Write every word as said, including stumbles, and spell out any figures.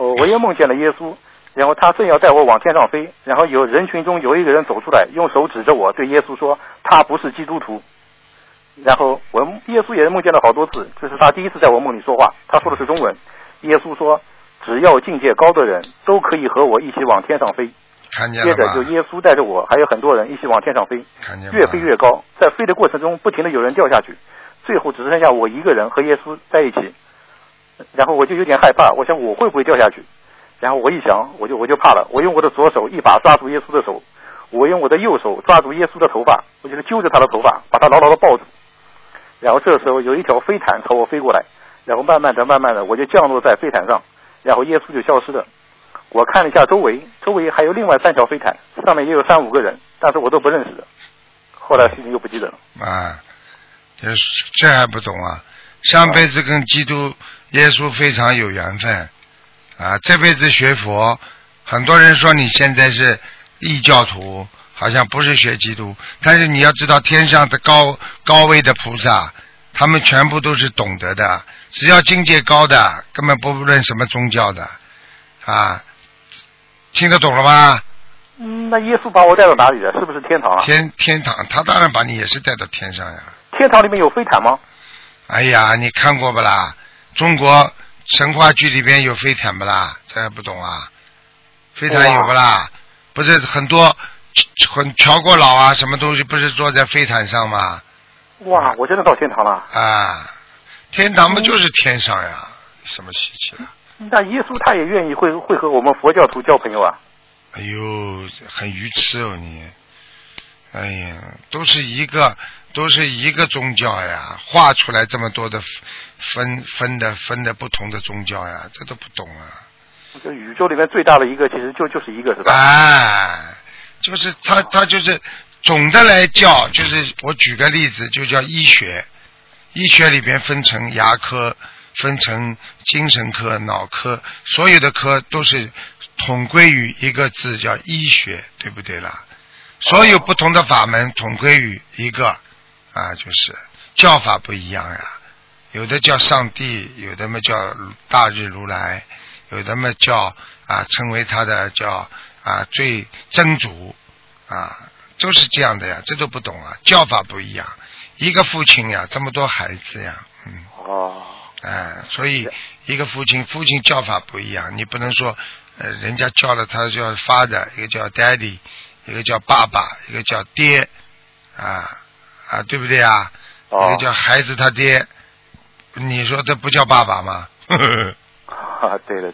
哦，我又梦见了耶稣，然后他正要带我往天上飞，然后有人群中有一个人走出来，用手指着我，对耶稣说他不是基督徒。然后我耶稣也梦见了好多次，这是他第一次在我梦里说话，他说的是中文。耶稣说只要境界高的人都可以和我一起往天上飞。 看见了吧？ 接着就耶稣带着我还有很多人一起往天上飞， 看见越飞越高，在飞的过程中不停的有人掉下去，最后只剩下我一个人和耶稣在一起。然后我就有点害怕，我想我会不会掉下去，然后我一想我就我就怕了，我用我的左手一把抓住耶稣的手，我用我的右手抓住耶稣的头发，我就是揪着他的头发把他牢牢的抱住。然后这时候有一条飞毯朝我飞过来，然后慢慢的慢慢的我就降落在飞毯上，然后耶稣就消失了。我看了一下周围，周围还有另外三条飞毯，上面也有三五个人，但是我都不认识的。后来心里又不记得了。 啊，这这还不懂啊？上辈子跟基督耶稣非常有缘分啊，这辈子学佛，很多人说你现在是异教徒，好像不是学基督，但是你要知道天上的高高位的菩萨，他们全部都是懂得的，只要境界高的，根本不论什么宗教的啊。听得懂了吗？ 嗯，那耶稣把我带到哪里了？是不是天堂啊？ 天天堂，他当然把你也是带到天上呀。 天堂里面有飞毯吗？ 哎呀，你看过不啦？中国神话剧里边有飞毯不啦？这还不懂啊？飞毯有不啦？不是很多很乔过老啊，什么东西不是坐在飞毯上吗？ 哇，我真的到天堂了啊！天堂不就是天上呀？什么稀奇的？ 那耶稣他也愿意会会和我们佛教徒交朋友啊？ 哎呦，很愚痴哦你！哎呀，都是一个都是一个宗教呀，画出来这么多的分分的分的不同的宗教呀，这都不懂啊！ 就宇宙里面最大的一个，其实就就是一个，是吧？ 哎，就是他他就是总的来叫，就是我举个例子，就叫医学，医学里边分成牙科。分成精神科、脑科，所有的科都是统归于一个字，叫医学，对不对啦？所有不同的法门统归于一个啊，就是叫法不一样呀。有的叫上帝，有的嘛叫大日如来，有的嘛叫啊称为他的叫啊最真主啊，都是这样的呀。这都不懂啊，叫法不一样。一个父亲呀，这么多孩子呀，嗯。 哦。 哎，所以一个父亲，父亲叫法不一样，你不能说，呃，人家叫了他叫 father， 一个叫 daddy， 一个叫爸爸，一个叫爹，啊啊，对不对啊？ 哦、 一个叫孩子他爹，你说这不叫爸爸吗？ 啊，对的